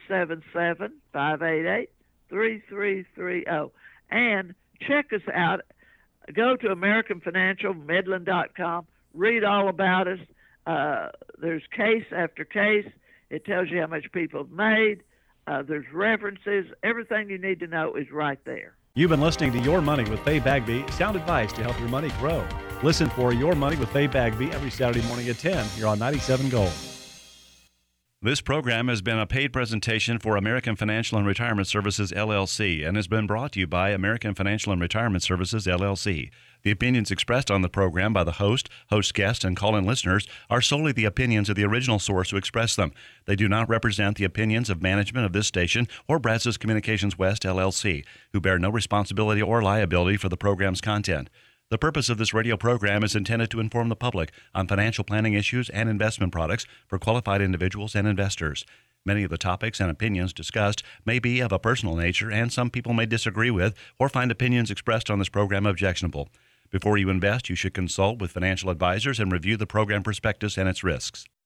877-588-3330. And check us out. Go to AmericanFinancialMidland.com. Read all about us. There's case after case. It tells you how much people have made. There's references. Everything you need to know is right there. You've been listening to Your Money with Faye Bagby, sound advice to help your money grow. Listen for Your Money with Faye Bagby every Saturday morning at 10 here on 97 Gold. This program has been a paid presentation for American Financial and Retirement Services, LLC, and has been brought to you by American Financial and Retirement Services, LLC. The opinions expressed on the program by the host guests, and call-in listeners are solely the opinions of the original source who expressed them. They do not represent the opinions of management of this station or Brazos Communications West, LLC, who bear no responsibility or liability for the program's content. The purpose of this radio program is intended to inform the public on financial planning issues and investment products for qualified individuals and investors. Many of the topics and opinions discussed may be of a personal nature, and some people may disagree with or find opinions expressed on this program objectionable. Before you invest, you should consult with financial advisors and review the program prospectus and its risks.